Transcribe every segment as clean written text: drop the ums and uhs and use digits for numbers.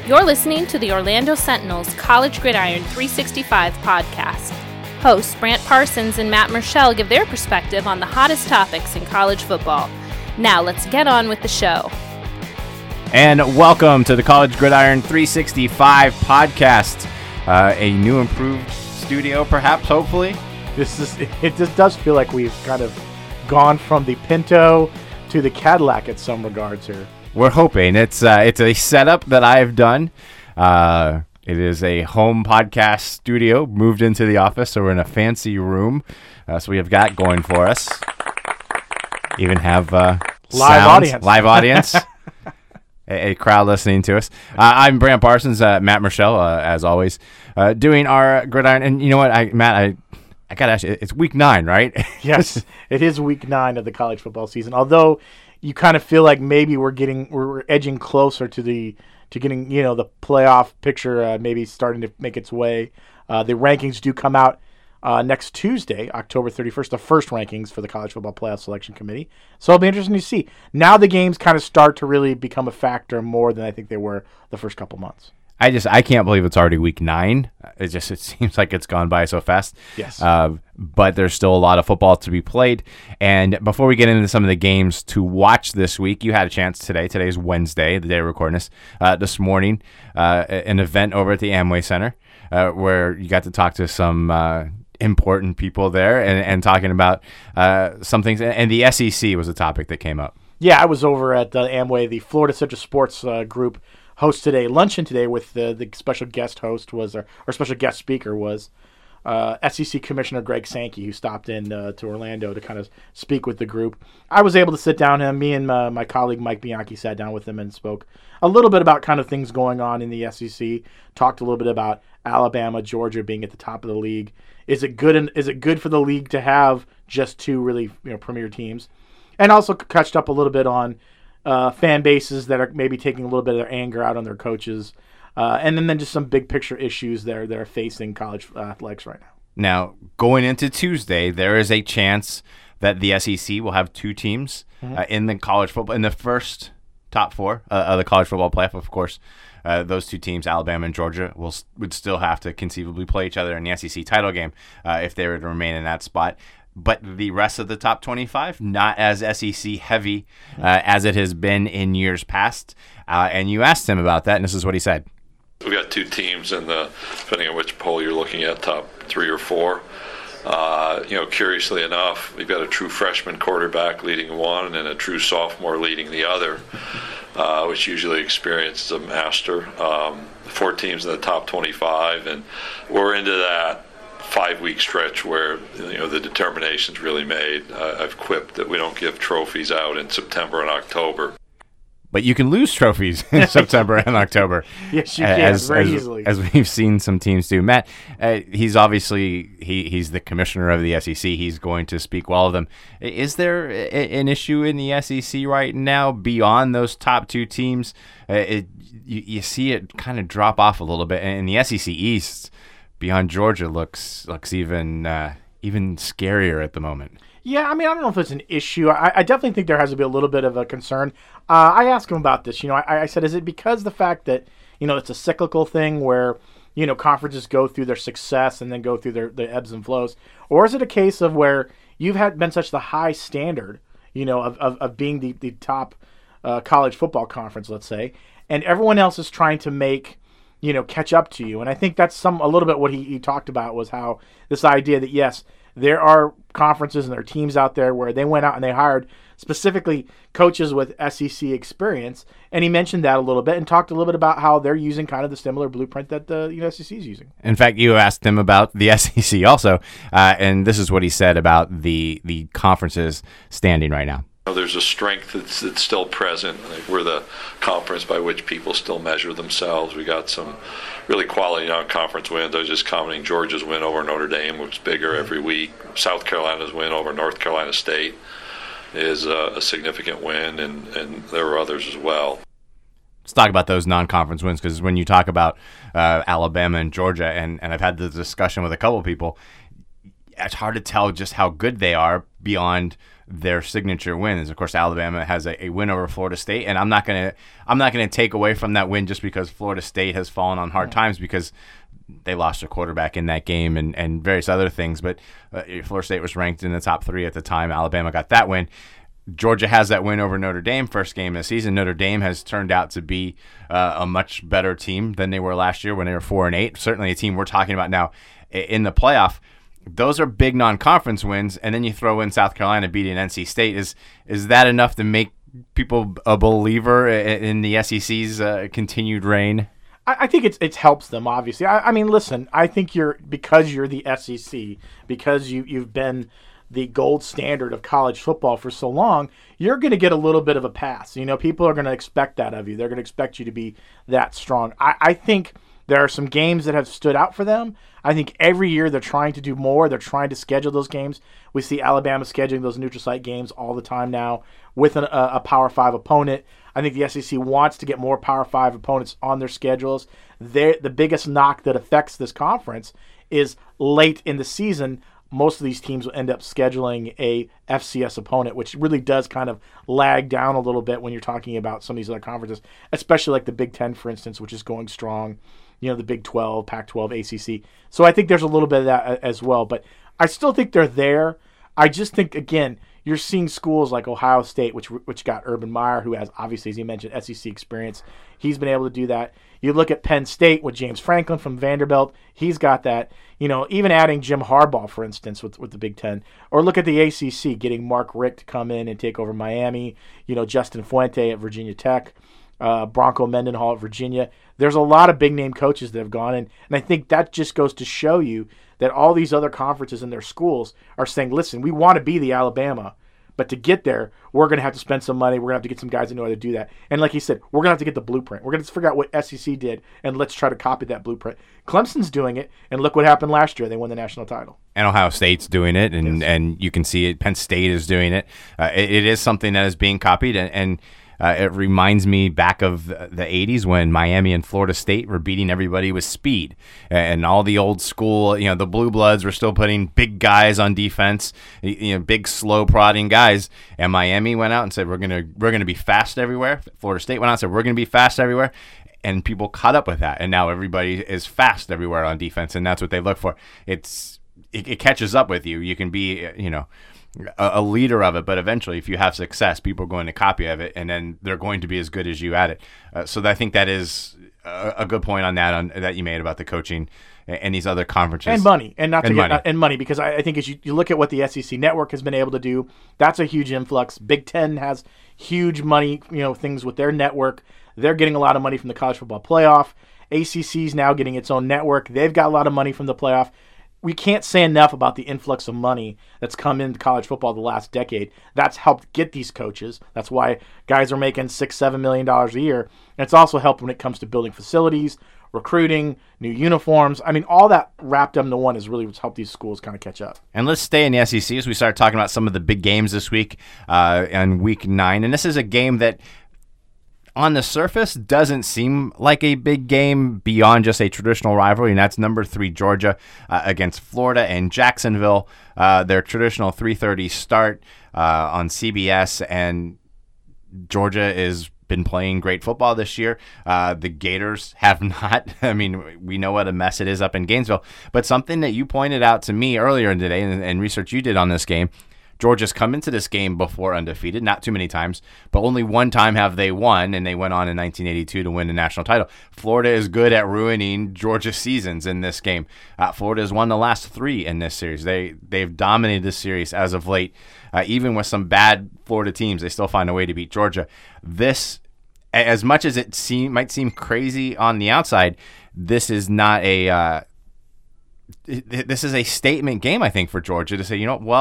You're listening to the Orlando Sentinel's College Gridiron 365 podcast. Hosts Brant Parsons and Matt Murschel give their perspective on the hottest topics in college football. Now let's get on with the show. And welcome to the College Gridiron 365 podcast. A new improved studio, perhaps, hopefully. It just does feel like we've kind of gone from the Pinto to the Cadillac in some regards here. We're hoping. It's a setup that I've done. It is a home podcast studio, moved into the office, so we're in a fancy room. So we have that going for us. Even have live audience. A crowd listening to us. I'm Brant Parsons, Matt Murschel, as always, doing our Gridiron. And you know what, Matt, I got to ask you, it's week 9, right? Yes, it is week 9 of the college football season. Although you kind of feel like maybe we're edging closer to getting the playoff picture maybe starting to make its way. The rankings do come out next Tuesday, October 31st, the first rankings for the College Football Playoff Selection Committee. So it'll be interesting to see. Now the games kind of start to really become a factor more than I think they were the first couple months. I can't believe it's already week 9. It seems like it's gone by so fast. Yes. But there's still a lot of football to be played. And before we get into some of the games to watch this week, you had a chance today. Today's Wednesday, the day of recording this. This morning, an event over at the Amway Center where you got to talk to some important people there and talking about some things. And the SEC was a topic that came up. Yeah, I was over at the Amway, the Florida Central Sports Group hosted a luncheon today with the special guest host or special guest speaker was SEC Commissioner Greg Sankey, who stopped in to Orlando to kind of speak with the group. I was able to sit down with him. Me and my colleague Mike Bianchi sat down with him and spoke a little bit about kind of things going on in the SEC. Talked a little bit about Alabama, Georgia being at the top of the league. Is it good for the league to have just two really premier teams? And also touched up a little bit on fan bases that are maybe taking a little bit of their anger out on their coaches. And then just some big picture issues that are facing college athletics right now. Now, going into Tuesday, there is a chance that the SEC will have two teams in the college football, in the first top 4 of the college football playoff. Of course, those two teams, Alabama and Georgia, would still have to conceivably play each other in the SEC title game if they were to remain in that spot. But the rest of the top 25, not as SEC heavy as it has been in years past. And you asked him about that, and this is what he said. We've got two teams in the, depending on which poll you're looking at, top 3 or 4. Curiously enough, we've got a true freshman quarterback leading one and a true sophomore leading the other, which usually experiences a master. 4 teams in the top 25, and we're into that 5-week stretch where the determination's really made. I've quipped that we don't give trophies out in September and October. But you can lose trophies in September and October. Yes, you can, very easily. As we've seen some teams do. Matt, he's obviously he's the commissioner of the SEC. He's going to speak well of them. Is there an issue in the SEC right now beyond those top 2 teams? You see it kind of drop off a little bit. And the SEC East, beyond Georgia, looks even scarier at the moment. Yeah, I don't know if it's an issue. I definitely think there has to be a little bit of a concern. I asked him about this. I said, is it because the fact that, it's a cyclical thing where, conferences go through their success and then go through their ebbs and flows? Or is it a case of where you've been such the high standard, of being the top college football conference, let's say, and everyone else is trying to make catch up to you? And I think that's a little bit what he talked about, was how this idea that, yes, there are conferences and there are teams out there where they went out and they hired specifically coaches with SEC experience. And he mentioned that a little bit and talked a little bit about how they're using kind of the similar blueprint that the SEC is using. In fact, you asked him about the SEC also, and this is what he said about the conferences standing right now. There's a strength that's still present. We're the conference by which people still measure themselves. We got some really quality non-conference wins. I was just commenting Georgia's win over Notre Dame, which is bigger every week. South Carolina's win over North Carolina State is a significant win, and there are others as well. Let's talk about those non-conference wins, because when you talk about Alabama and Georgia, and I've had the discussion with a couple of people, it's hard to tell just how good they are beyond their signature wins. Of course, Alabama has a win over Florida State, and I'm not gonna take away from that win just because Florida State has fallen on hard times, because they lost their quarterback in that game and various other things. But Florida State was ranked in the top 3 at the time. Alabama got that win. Georgia has that win over Notre Dame, first game of the season. Notre Dame has turned out to be a much better team than they were last year when they were 4-8. Certainly a team we're talking about now in the playoff. Those are big non-conference wins, and then you throw in South Carolina beating NC State. Is that enough to make people a believer in the SEC's continued reign? I think it helps them, obviously. I mean, listen, I think because you're the SEC, because you've been the gold standard of college football for so long, you're going to get a little bit of a pass. People are going to expect that of you. They're going to expect you to be that strong. I think there are some games that have stood out for them. I think every year they're trying to do more. They're trying to schedule those games. We see Alabama scheduling those neutral site games all the time now with a Power 5 opponent. I think the SEC wants to get more Power 5 opponents on their schedules. The biggest knock that affects this conference is late in the season, most of these teams will end up scheduling a FCS opponent, which really does kind of lag down a little bit when you're talking about some of these other conferences, especially like the Big Ten, for instance, which is going strong, the Big 12, Pac-12, ACC. So I think there's a little bit of that as well, but I still think they're there. I just think, again, you're seeing schools like Ohio State, which got Urban Meyer, who has, obviously, as you mentioned, SEC experience. He's been able to do that. You look at Penn State with James Franklin from Vanderbilt. He's got that. Even adding Jim Harbaugh, for instance, with the Big Ten. Or look at the ACC, getting Mark Richt to come in and take over Miami. Justin Fuente at Virginia Tech. Bronco Mendenhall at Virginia. There's a lot of big-name coaches that have gone in, and I think that just goes to show you that all these other conferences in their schools are saying, listen, we want to be the Alabama, but to get there, we're going to have to spend some money. We're going to have to get some guys that know how to do that. And like he said, we're going to have to get the blueprint. We're going to figure out what SEC did, and let's try to copy that blueprint. Clemson's doing it, and look what happened last year. They won the national title. And Ohio State's doing it, and, Yes. and you can see it. Penn State is doing it. It is something that is being copied, and it reminds me back of the 80s when Miami and Florida State were beating everybody with speed. And all the old school, the Blue Bloods were still putting big guys on defense, big slow prodding guys. And Miami went out and said, we're gonna be fast everywhere. Florida State went out and said, we're going to be fast everywhere. And people caught up with that. And now everybody is fast everywhere on defense, and that's what they look for. It catches up with you. You can be, a leader of it, but eventually if you have success, people are going to copy of it, and then they're going to be as good as you at it. So I think that is a good point on that you made about the coaching and these other conferences. And money. And money, because I think as you look at what the SEC network has been able to do, that's a huge influx. Big Ten has huge money, things with their network. They're getting a lot of money from the college football playoff. ACC's now getting its own network. They've got a lot of money from the playoff. We can't say enough about the influx of money that's come into college football the last decade. That's helped get these coaches. That's why guys are making $6-7 million a year. And it's also helped when it comes to building facilities, recruiting, new uniforms. I mean, all that wrapped up into one is really what's helped these schools kind of catch up. And let's stay in the SEC as we start talking about some of the big games this week on Week 9. And this is a game that on the surface doesn't seem like a big game beyond just a traditional rivalry, and that's number 3 Georgia against Florida and Jacksonville. Their traditional 3:30 start on CBS, and Georgia has been playing great football this year. The Gators have not. I mean, we know what a mess it is up in Gainesville, but something that you pointed out to me earlier today and research you did on this game, Georgia's come into this game before undefeated, not too many times, but only one time have they won, and they went on in 1982 to win the national title. Florida is good at ruining Georgia's seasons in this game. Florida has won the last 3 in this series. They've dominated this series as of late. Even with some bad Florida teams, they still find a way to beat Georgia. This, as much as it might seem crazy on the outside, this is not a this is a statement game, I think, for Georgia to say,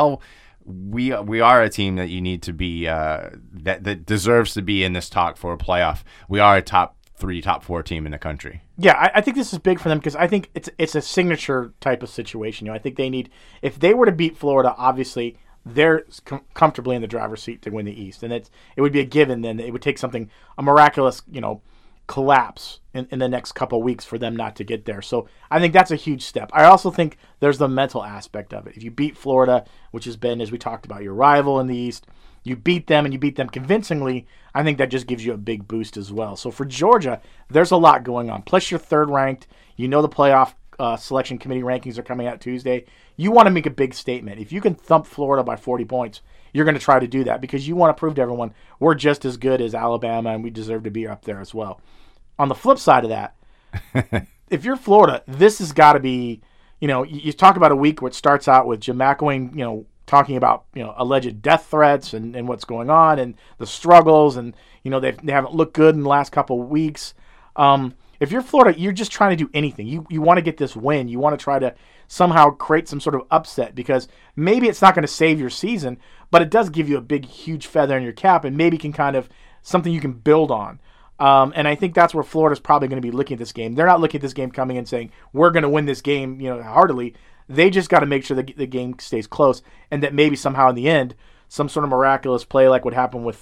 we are a team that you need to be that deserves to be in this talk for a playoff. We are a top 3, top 4 team in the country. Yeah, I think this is big for them because I think it's a signature type of situation. I think they need, if they were to beat Florida, obviously they're comfortably in the driver's seat to win the East, and it would be a given. Then it would take a miraculous collapse in the next couple of weeks for them not to get there. So I think that's a huge step. I also think there's the mental aspect of it. If you beat Florida, which has been, as we talked about, your rival in the East, you beat them and you beat them convincingly, I think that just gives you a big boost as well. So for Georgia, there's a lot going on. Plus you're third ranked. You know the playoff selection committee rankings are coming out Tuesday. You want to make a big statement. If you can thump Florida by 40 points, you're going to try to do that because you want to prove to everyone we're just as good as Alabama and we deserve to be up there as well. On the flip side of that, if you're Florida, this has got to be, you talk about a week where it starts out with Jim McElwain, talking about, alleged death threats and what's going on and the struggles and, they haven't looked good in the last couple of weeks. If you're Florida, you're just trying to do anything. You want to get this win. You want to try to somehow create some sort of upset because maybe it's not going to save your season, but it does give you a big, huge feather in your cap and maybe can kind of something you can build on. And I think that's where Florida's probably going to be looking at this game. They're not looking at this game coming and saying, we're going to win this game, heartily. They just got to make sure that the game stays close and that maybe somehow in the end, some sort of miraculous play like what happened with,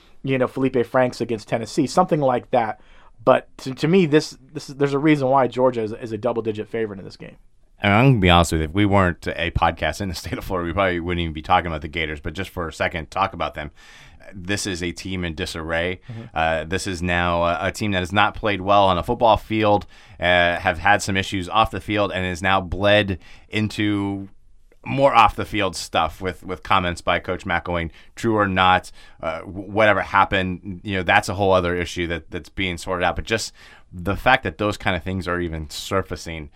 Felipe Franks against Tennessee, something like that. But to me, there's a reason why Georgia is a double-digit favorite in this game. And I'm going to be honest with you, if we weren't a podcast in the state of Florida, we probably wouldn't even be talking about the Gators. But just for a second, talk about them. This is a team in disarray. This is now a team that has not played well on a football field, have had some issues off the field, and is now bled into more off the field stuff with comments by Coach McElwain, true or not, whatever happened, that's a whole other issue that's being sorted out. But just the fact that those kind of things are even surfacing,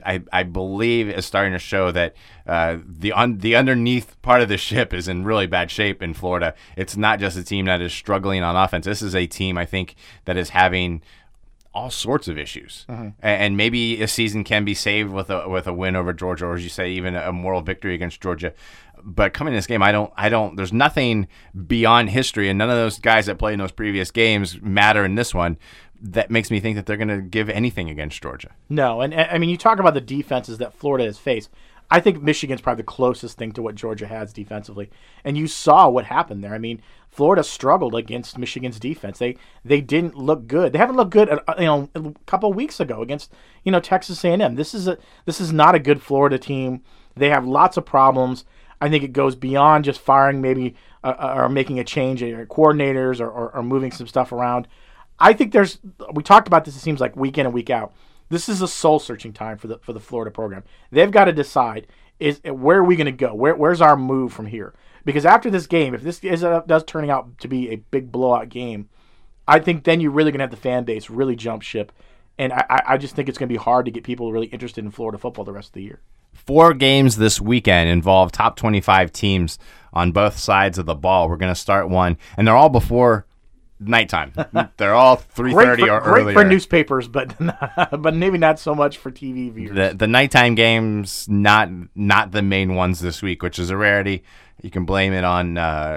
I believe is starting to show that the underneath part of the ship is in really bad shape in Florida. It's not just a team that is struggling on offense. This is a team, I think, that is having all sorts of issues. And maybe a season can be saved with a win over Georgia, or as you say, even a moral victory against Georgia. But coming in this game, I don't. There's nothing beyond history, and none of those guys that played in those previous games matter in this one. That makes me think that they're going to give anything against Georgia. No, and I mean, you talk about the defenses that Florida has faced. I think Michigan's probably the closest thing to what Georgia has defensively. And you saw what happened there. I mean, Florida struggled against Michigan's defense. They didn't look good. They haven't looked good, a couple of weeks ago against, Texas A&M. This is not a good Florida team. They have lots of problems. I think it goes beyond just firing maybe or making a change in coordinators or moving some stuff around. I think we talked about this, it seems like week in and week out. This is a soul-searching time for the Florida program. They've got to decide, where are we going to go? Where's our move from here? Because after this game, if this does turn out to be a big blowout game, I think then you're really going to have the fan base really jump ship. And I just think it's going to be hard to get people really interested in Florida football the rest of the year. 4 games this weekend involve top 25 teams on both sides of the ball. We're going to start one, and they're all before nighttime. They're all 3:30 or earlier. Great for newspapers, but maybe not so much for TV viewers. The nighttime games, not the main ones this week, which is a rarity. You can blame it on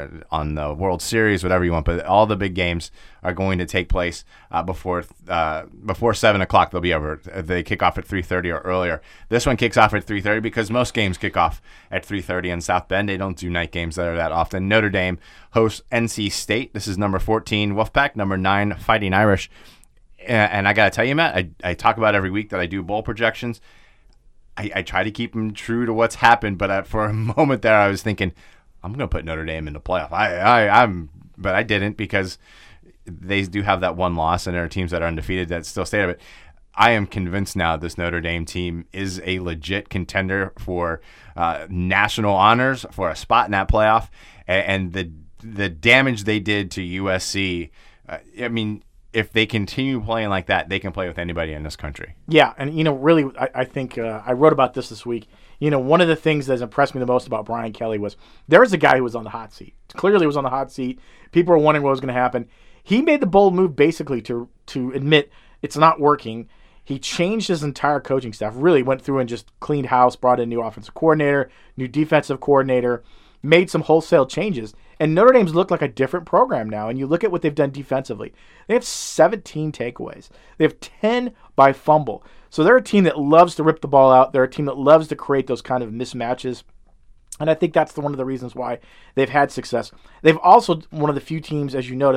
the World Series, whatever you want, but all the big games are going to take place before 7 o'clock. They'll be over. They kick off at 3:30 or earlier. This one kicks off at 3:30 because most games kick off at 3:30 in South Bend. They don't do night games that are that often. Notre Dame hosts NC State. This is number 14 Wolfpack, number 9 Fighting Irish. And I got to tell you, Matt, I talk about every week that I do bowl projections. I try to keep them true to what's happened, but for a moment there, I was thinking, I'm going to put Notre Dame in the playoff. But I didn't because they do have that one loss, and there are teams that are undefeated that still stay out of it. I am convinced now this Notre Dame team is a legit contender for national honors, for a spot in that playoff, and the damage they did to USC. I mean, if they continue playing like that, they can play with anybody in this country. Yeah, and really, I think I wrote about this week. One of the things that's impressed me the most about Brian Kelly was there was a guy who was on the hot seat. Clearly was on the hot seat. People were wondering what was going to happen. He made the bold move basically to admit it's not working. He changed his entire coaching staff, really went through and just cleaned house, brought in a new offensive coordinator, new defensive coordinator, made some wholesale changes. And Notre Dame's looked like a different program now. And you look at what they've done defensively. They have 17 takeaways. They have 10 by fumble. So they're a team that loves to rip the ball out. They're a team that loves to create those kind of mismatches. And I think that's one of the reasons why they've had success. They've also one of the few teams, as you notice,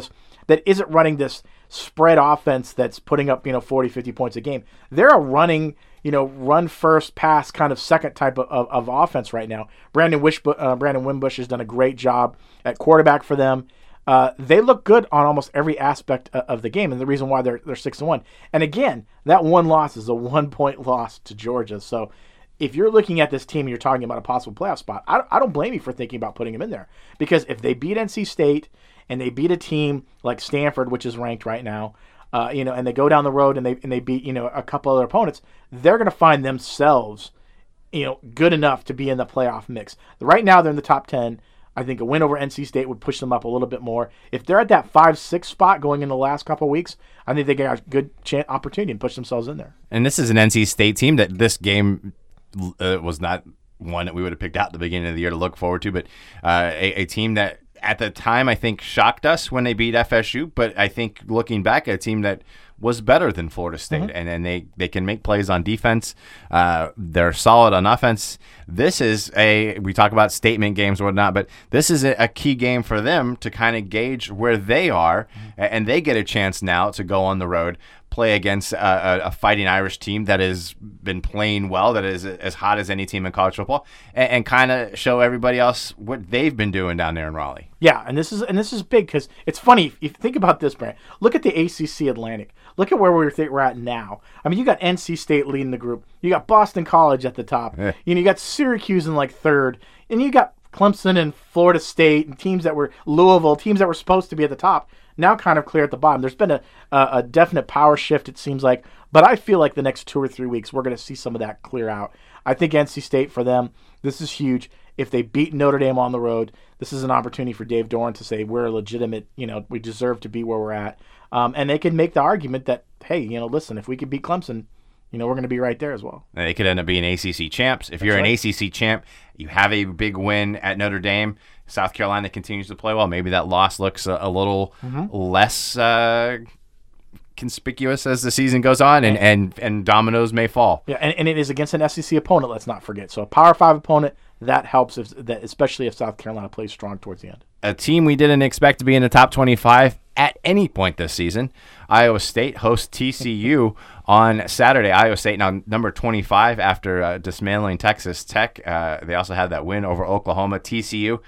that isn't running this spread offense that's putting up 40, 50 points a game. They're a running run first, pass kind of second type of offense right now. Brandon Wimbush has done a great job at quarterback for them. They look good on almost every aspect of the game, and the reason why they're 6-1. And again, that one loss is a 1-point loss to Georgia. So if you're looking at this team and you're talking about a possible playoff spot, I don't blame you for thinking about putting them in there. Because if they beat NC State and they beat a team like Stanford, which is ranked right now, and they go down the road and they beat a couple other opponents, they're going to find themselves good enough to be in the playoff mix. Right now they're in the top 10. I think a win over NC State would push them up a little bit more. If they're at that 5-6 spot going in the last couple of weeks, I think they got a good opportunity to push themselves in there. And this is an NC State team that this game was not one that we would have picked out at the beginning of the year to look forward to, but a team that at the time I think shocked us when they beat FSU, but I think looking back, a team that was better than Florida State, and they can make plays on defense. They're solid on offense. This is we talk about statement games and whatnot, but this is a key game for them to kind of gauge where they are, and they get a chance now to go on the road, play against a Fighting Irish team that has been playing well, that is as hot as any team in college football, and kind of show everybody else what they've been doing down there in Raleigh. Yeah, and this is big because it's funny. If you think about this, Brent, look at the ACC Atlantic. Look at where we're at now. I mean, you got NC State leading the group. You got Boston College at the top. Yeah. You got Syracuse in like third. And you got Clemson and Florida State and teams that were Louisville, teams that were supposed to be at the top, now kind of clear at the bottom. There's been a definite power shift, it seems like. But I feel like the next 2 or 3 weeks, we're going to see some of that clear out. I think NC State, for them, this is huge. If they beat Notre Dame on the road, this is an opportunity for Dave Doeren to say we're legitimate, we deserve to be where we're at. And they can make the argument that, hey, listen, if we could beat Clemson, we're going to be right there as well. They could end up being ACC champs. If That's you're right. an ACC champ, you have a big win at Notre Dame. South Carolina continues to play well. Maybe that loss looks a little less conspicuous as the season goes on, and dominoes may fall. Yeah, and it is against an SEC opponent, let's not forget. So a Power 5 opponent, that helps, especially if South Carolina plays strong towards the end. A team we didn't expect to be in the top 25 at any point this season. Iowa State hosts TCU on Saturday. Iowa State now number 25 after dismantling Texas Tech. They also had that win over Oklahoma. TCU,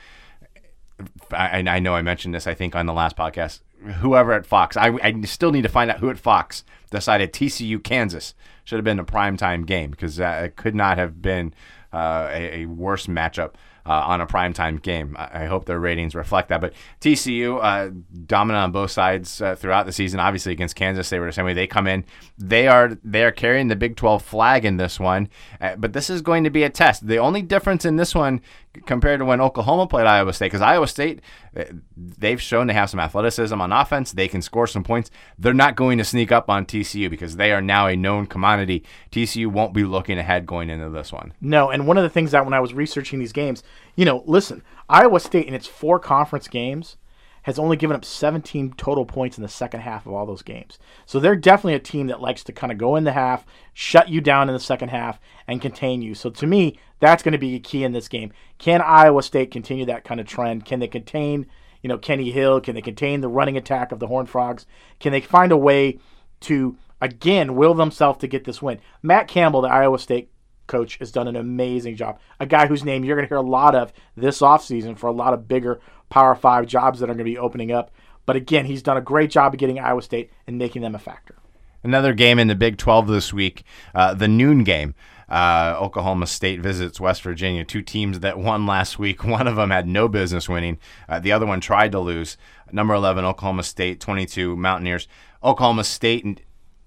I know I mentioned this, I think, on the last podcast. Whoever at Fox, I still need to find out who at Fox decided TCU Kansas should have been a primetime game, because it could not have been a worse matchup on a primetime game. I hope their ratings reflect that. But TCU, dominant on both sides throughout the season. Obviously against Kansas, they were the same way. They come in. They are carrying the Big 12 flag in this one. But this is going to be a test. The only difference in this one compared to when Oklahoma played Iowa State, because Iowa State, they've shown they have some athleticism on offense. They can score some points. They're not going to sneak up on TCU because they are now a known commodity. TCU won't be looking ahead going into this one. No, and one of the things that when I was researching these games, listen, Iowa State in its 4 conference games has only given up 17 total points in the second half of all those games. So they're definitely a team that likes to kind of go in the half, shut you down in the second half, and contain you. So to me, that's going to be a key in this game. Can Iowa State continue that kind of trend? Can they contain, Kenny Hill? Can they contain the running attack of the Horned Frogs? Can they find a way to, again, will themselves to get this win? Matt Campbell, the Iowa State coach, has done an amazing job. A guy whose name you're going to hear a lot of this offseason for a lot of bigger Power 5 jobs that are going to be opening up. But again, he's done a great job of getting Iowa State and making them a factor. Another game in the Big 12 this week, the noon game. Oklahoma State visits West Virginia, 2 teams that won last week. One of them had no business winning. The other one tried to lose. Number 11, Oklahoma State, 22, Mountaineers. Oklahoma State,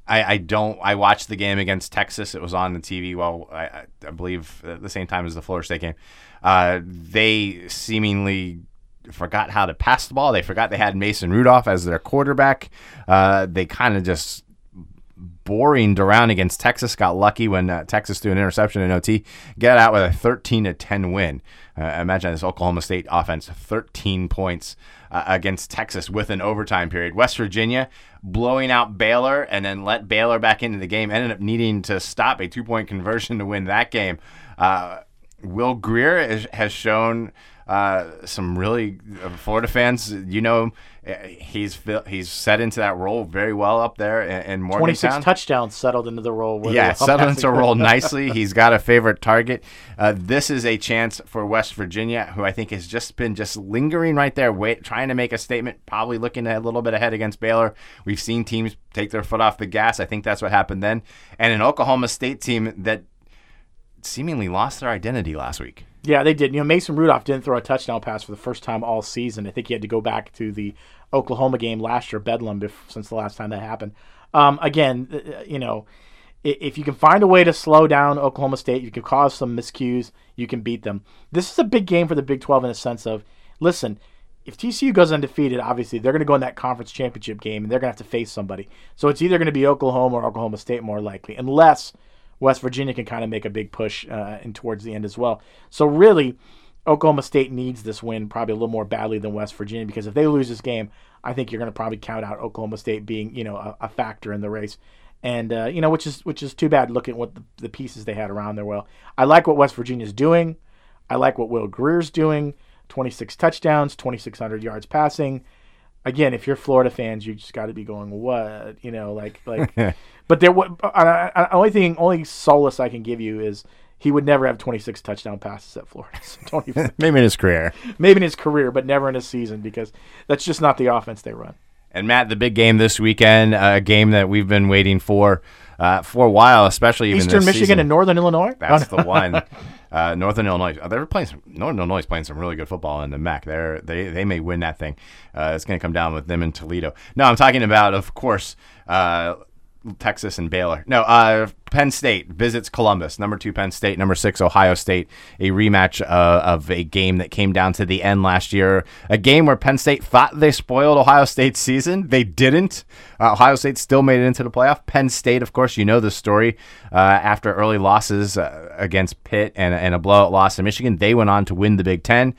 I watched the game against Texas. It was on the TV, I believe at the same time as the Florida State game. They seemingly forgot how to pass the ball. They forgot they had Mason Rudolph as their quarterback. They kind of just boringed around against Texas. Got lucky when Texas threw an interception in OT. Get out with a 13-10 win. Imagine this Oklahoma State offense, 13 points against Texas with an overtime period. West Virginia blowing out Baylor and then let Baylor back into the game. Ended up needing to stop a 2-point conversion to win that game. Will Grier has shown some really Florida fans, he's set into that role very well up there in Morgantown. 26 touchdowns settled into the role. Settled into a role nicely. He's got a favorite target. This is a chance for West Virginia, who I think has just been lingering right there, trying to make a statement, probably looking a little bit ahead against Baylor. We've seen teams take their foot off the gas. I think that's what happened then. And an Oklahoma State team that seemingly lost their identity last week. Yeah, they did. Mason Rudolph didn't throw a touchdown pass for the first time all season. I think he had to go back to the Oklahoma game last year, Bedlam, since the last time that happened. Again, if you can find a way to slow down Oklahoma State, you can cause some miscues, you can beat them. This is a big game for the Big 12 in the sense of, listen, if TCU goes undefeated, obviously they're going to go in that conference championship game, and they're going to have to face somebody. So it's either going to be Oklahoma or Oklahoma State more likely, unless West Virginia can kind of make a big push in towards the end as well. So really, Oklahoma State needs this win probably a little more badly than West Virginia, because if they lose this game, I think you're going to probably count out Oklahoma State being a factor in the race, and which is too bad. Look at what the pieces they had around there. Well, I like what West Virginia's doing. I like what Will Greer's doing. 26 touchdowns, 2,600 yards passing. Again, if you're Florida fans, you just got to be going, what, But only solace I can give you is he would never have 26 touchdown passes at Florida. So don't even. Maybe in his career. Maybe in his career, but never in his season, because that's just not the offense they run. And Matt, the big game this weekend, a game that we've been waiting for a while, especially even Eastern this Michigan season. and Northern Illinois. That's the one. Northern Illinois. Northern Illinois is playing some really good football in the MAC. They may win that thing. It's going to come down with them in Toledo. No, I'm talking about, of course, Texas and Baylor. No, Penn State visits Columbus. Number 2 Penn State, number 6 Ohio State. A rematch of a game that came down to the end last year. A game where Penn State thought they spoiled Ohio State's season. They didn't. Ohio State still made it into the playoff. Penn State, of course, you know the story. After early losses against Pitt and a blowout loss to Michigan, they went on to win the Big Ten.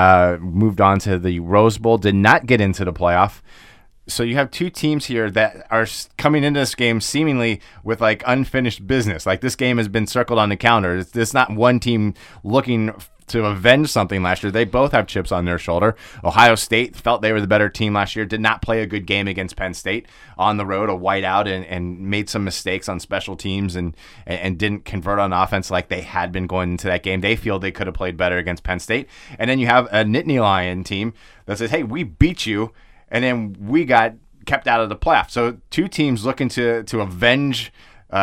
Moved on to the Rose Bowl. Did not get into the playoff. So you have two teams here that are coming into this game seemingly with unfinished business. This game has been circled on the calendar. It's not one team looking to avenge something last year. They both have chips on their shoulder. Ohio State felt they were the better team last year, did not play a good game against Penn State on the road, a whiteout, and made some mistakes on special teams and didn't convert on offense like they had been going into that game. They feel they could have played better against Penn State. And then you have a Nittany Lion team that says, hey, we beat you, and then we got kept out of the playoff. So two teams looking to avenge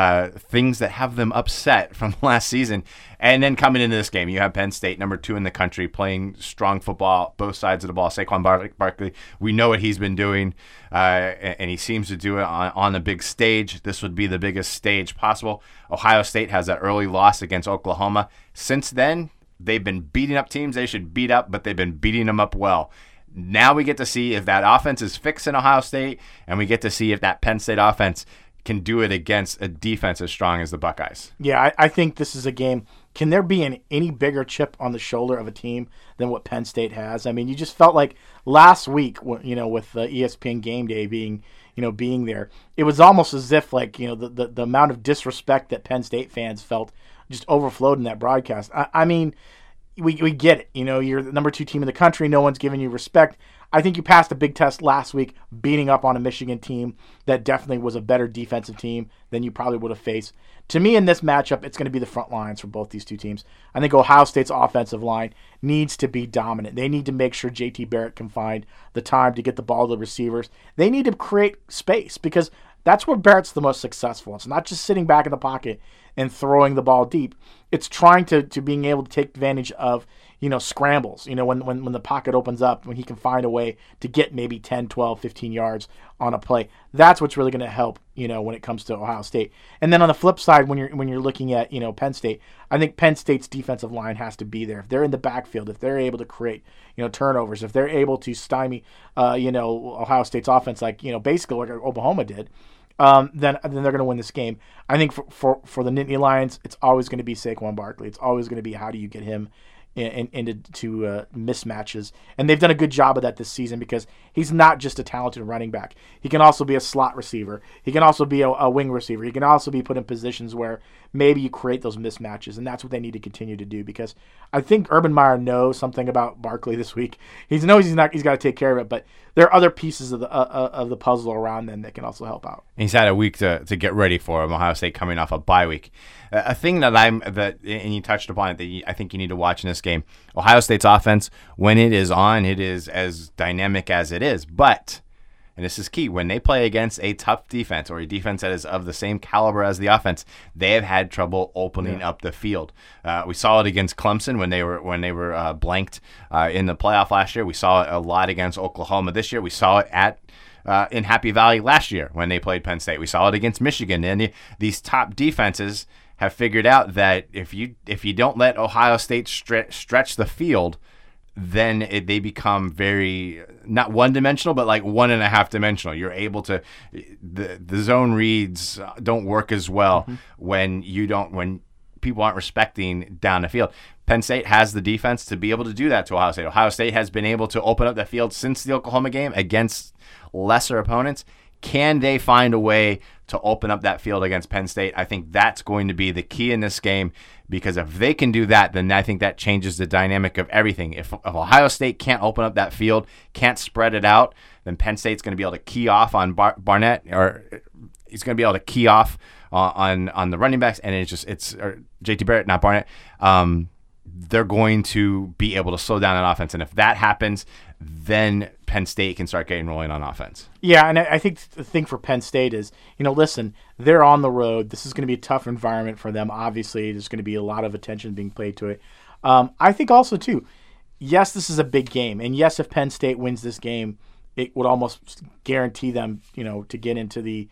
things that have them upset from last season. And then coming into this game, you have Penn State, number 2 in the country, playing strong football, both sides of the ball. Saquon Barkley, we know what he's been doing, and he seems to do it on the big stage. This would be the biggest stage possible. Ohio State has that early loss against Oklahoma. Since then, they've been beating up teams they should beat up, but they've been beating them up well. Now we get to see if that offense is fixing Ohio State, and we get to see if that Penn State offense can do it against a defense as strong as the Buckeyes. Yeah, I think this is a game. Can there be any bigger chip on the shoulder of a team than what Penn State has? I mean, you just felt like last week, with the ESPN Game Day being there, it was almost as if the amount of disrespect that Penn State fans felt just overflowed in that broadcast. I mean, we get it. You're the number 2 team in the country. No one's giving you respect. I think you passed a big test last week, beating up on a Michigan team that definitely was a better defensive team than you probably would have faced. To me, in this matchup, it's going to be the front lines for both these two teams. I think Ohio State's offensive line needs to be dominant. They need to make sure J.T. Barrett can find the time to get the ball to the receivers. They need to create space, because that's where Barrett's the most successful. It's not just sitting back in the pocket and throwing the ball deep. It's trying to being able to take advantage of scrambles, when the pocket opens up, when he can find a way to get maybe 10, 12, 15 yards on a play. That's what's really going to help, when it comes to Ohio State. And then on the flip side, when you're looking at, Penn State, I think Penn State's defensive line has to be there. If they're in the backfield, if they're able to create, turnovers, if they're able to stymie, Ohio State's offense basically like Oklahoma did, then they're going to win this game. I think for the Nittany Lions, it's always going to be Saquon Barkley. It's always going to be how do you get him into mismatches. And they've done a good job of that this season because he's not just a talented running back. He can also be a slot receiver. He can also be a wing receiver. He can also be put in positions where maybe you create those mismatches, and that's what they need to continue to do because I think Urban Meyer knows something about Barkley this week. He knows he's got to take care of it, but there are other pieces of the puzzle around them that can also help out. He's had a week to get ready for him. Ohio State coming off a bye week. A thing and you touched upon it, that I think you need to watch in this game. Ohio State's offense, when it is on, it is as dynamic as it is. But, and this is key, when they play against a tough defense or a defense that is of the same caliber as the offense, they have had trouble opening up the field. We saw it against Clemson when they were blanked in the playoff last year. We saw it a lot against Oklahoma this year. We saw it in Happy Valley last year when they played Penn State. We saw it against Michigan. And these top defenses have figured out that if you don't let Ohio State stretch the field, then they become very, not one-dimensional, but like 1.5-dimensional. You're able to, the zone reads don't work as well when people aren't respecting down the field. Penn State has the defense to be able to do that to Ohio State. Ohio State has been able to open up the field since the Oklahoma game against lesser opponents. Can they find a way to open up that field against Penn State? I think that's going to be the key in this game, because if they can do that, then I think that changes the dynamic of everything. If Ohio State can't open up that field, can't spread it out, then Penn State's going to be able to key off on Barnett, or he's going to be able to key off on the running backs, and it's JT Barrett, not Barnett. They're going to be able to slow down an offense, and if that happens, then Penn State can start getting rolling on offense. Yeah, and I think the thing for Penn State is, listen, they're on the road. This is going to be a tough environment for them. Obviously, there's going to be a lot of attention being paid to it. I think also, too, yes, this is a big game. And yes, if Penn State wins this game, it would almost guarantee them, to get into the,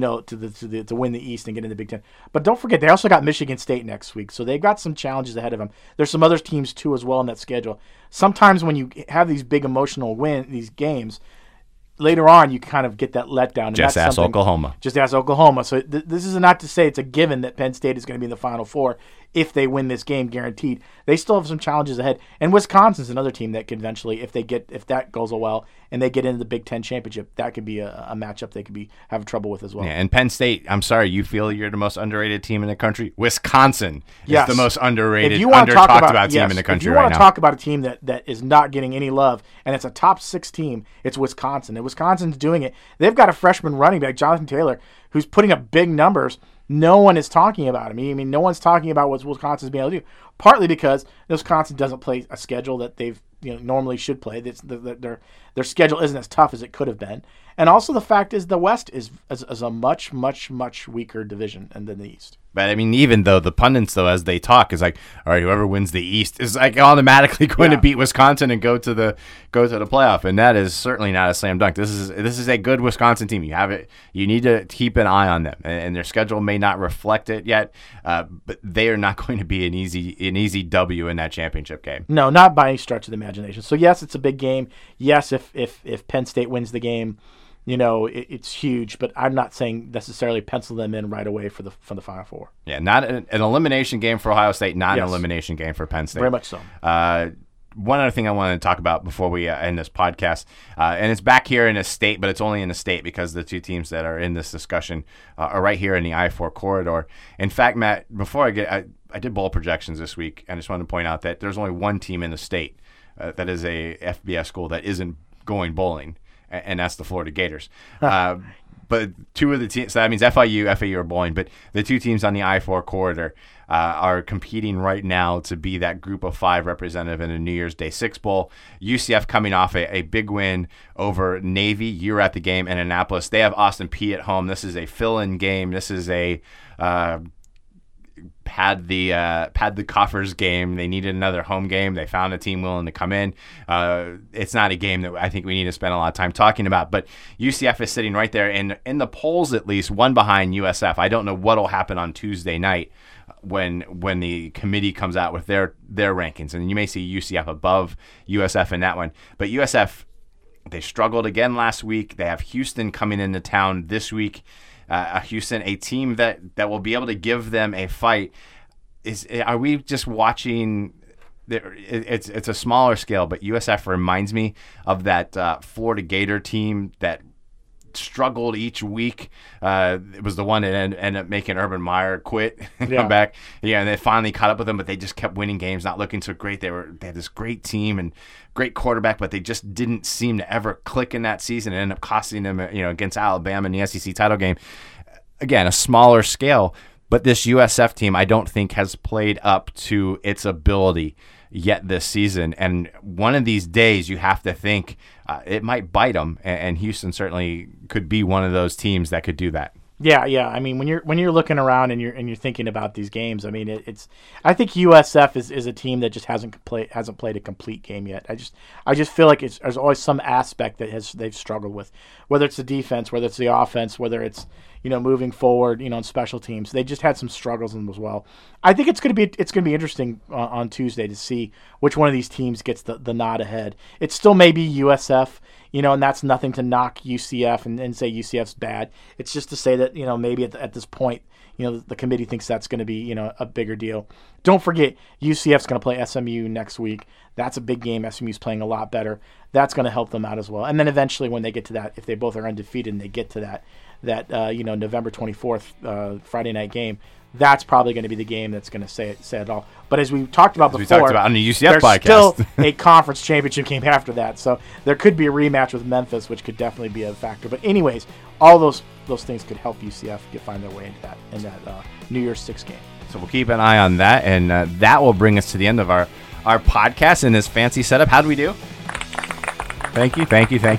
to win the East and get in the Big Ten. But don't forget, they also got Michigan State next week, so they've got some challenges ahead of them. There's some other teams too as well in that schedule. Sometimes when you have these big emotional these games, later on you kind of get that letdown. And just ask Oklahoma. Just ask Oklahoma. So this is not to say it's a given that Penn State is going to be in the Final Four if they win this game, guaranteed. They still have some challenges ahead. And Wisconsin's another team that could eventually, if that goes well and they get into the Big Ten championship, that could be a matchup they could be having trouble with as well. Yeah, and Penn State, I'm sorry, you feel you're the most underrated team in the country? Wisconsin is the most underrated, under-talked about team in the country right now. If you want to talk about a team that is not getting any love, and it's a top 6 team, it's Wisconsin. And Wisconsin's doing it. They've got a freshman running back, Jonathan Taylor, who's putting up big numbers. No one is talking about him. I mean, no one's talking about what Wisconsin's being able to do. Partly because Wisconsin doesn't play a schedule that they've normally should play. Their schedule isn't as tough as it could have been. And also the fact is the West is a much, much, much weaker division than the East. But, I mean, even though the pundits, though, as they talk, is like, all right, whoever wins the East is like automatically going to beat Wisconsin and go to the playoff, and that is certainly not a slam dunk. This is a good Wisconsin team. You have it. You need to keep an eye on them, and their schedule may not reflect it yet, but they are not going to be an easy W in that championship game. No, not by any stretch of the imagination. So yes, it's a big game. Yes, if Penn State wins the game, it's huge, but I'm not saying necessarily pencil them in right away for the Final Four. Yeah, not an elimination game for Ohio State, not an elimination game for Penn State. Very much so. One other thing I wanted to talk about before we end this podcast, and it's back here in a state, but it's only in a state because the two teams that are in this discussion are right here in the I-4 corridor. In fact, Matt, before I did bowl projections this week, and I just wanted to point out that there's only one team in the state that is a FBS school that isn't going bowling, and that's the Florida Gators. But two of the teams, so that means FAU are bowling, but the two teams on the I-4 corridor are competing right now to be that group of 5 representative in a New Year's Day 6 Bowl. UCF coming off a big win over Navy. You were at the game in Annapolis. They have Austin Peay at home. This is a fill-in game. This is a pad the coffers game. They needed another home game. They found a team willing to come in. It's not a game that I think we need to spend a lot of time talking about, but UCF is sitting right there in the polls, at least one behind USF. I don't know what will happen on Tuesday night when the committee comes out with their rankings, and you may see UCF above USF in that one. But USF, they struggled again last week. They have Houston coming into town this week. Houston, a team that will be able to give them a fight. Are we just watching it's a smaller scale, but USF reminds me of that Florida Gator team that struggled each week. It was the one that ended up making Urban Meyer quit and come back. Yeah, and they finally caught up with them, but they just kept winning games, not looking so great. They had this great team and great quarterback, but they just didn't seem to ever click in that season. It ended up costing them, against Alabama in the SEC title game. Again, a smaller scale, but this USF team I don't think has played up to its ability yet this season. And one of these days you have to think it might bite them, and Houston certainly could be one of those teams that could do that. Yeah. I mean, when you're looking around and you're thinking about these games, I mean, I think USF is a team that just hasn't played a complete game yet. I just feel like there's always some aspect that they've struggled with, whether it's the defense, whether it's the offense, whether it's moving forward, in special teams. They just had some struggles in them as well. I think it's going to be interesting on Tuesday to see which one of these teams gets the nod ahead. It still may be USF, and that's nothing to knock UCF and say UCF's bad. It's just to say that, maybe at this point, the committee thinks that's going to be, a bigger deal. Don't forget, UCF's going to play SMU next week. That's a big game. SMU's playing a lot better. That's going to help them out as well. And then eventually when they get to that, if they both are undefeated and they get to that November 24th Friday night game, that's probably going to be the game that's going to say it all. But as we talked about before, on the UCF there's podcast, still a conference championship game after that. So there could be a rematch with Memphis, which could definitely be a factor. But anyways, all those things could help UCF find their way into that New Year's 6 game. So we'll keep an eye on that, and that will bring us to the end of our podcast in this fancy setup. How do we do? Thank you.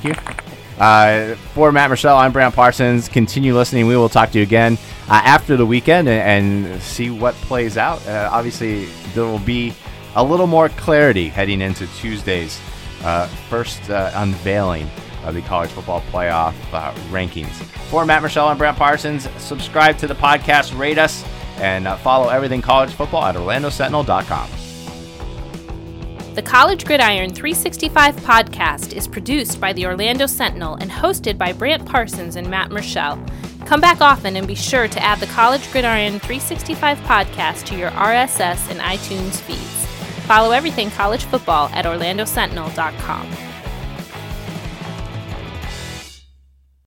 For Matt Michelle, I'm Brant Parsons. Continue listening. We will talk to you again after the weekend and see what plays out. Obviously, there will be a little more clarity heading into Tuesday's first unveiling of the college football playoff rankings. For Matt Michelle, I'm Brant Parsons. Subscribe to the podcast, rate us, and follow everything college football at OrlandoSentinel.com. The College Gridiron 365 podcast is produced by the Orlando Sentinel and hosted by Brant Parsons and Matt Michelle. Come back often and be sure to add the College Gridiron 365 podcast to your RSS and iTunes feeds. Follow everything college football at OrlandoSentinel.com.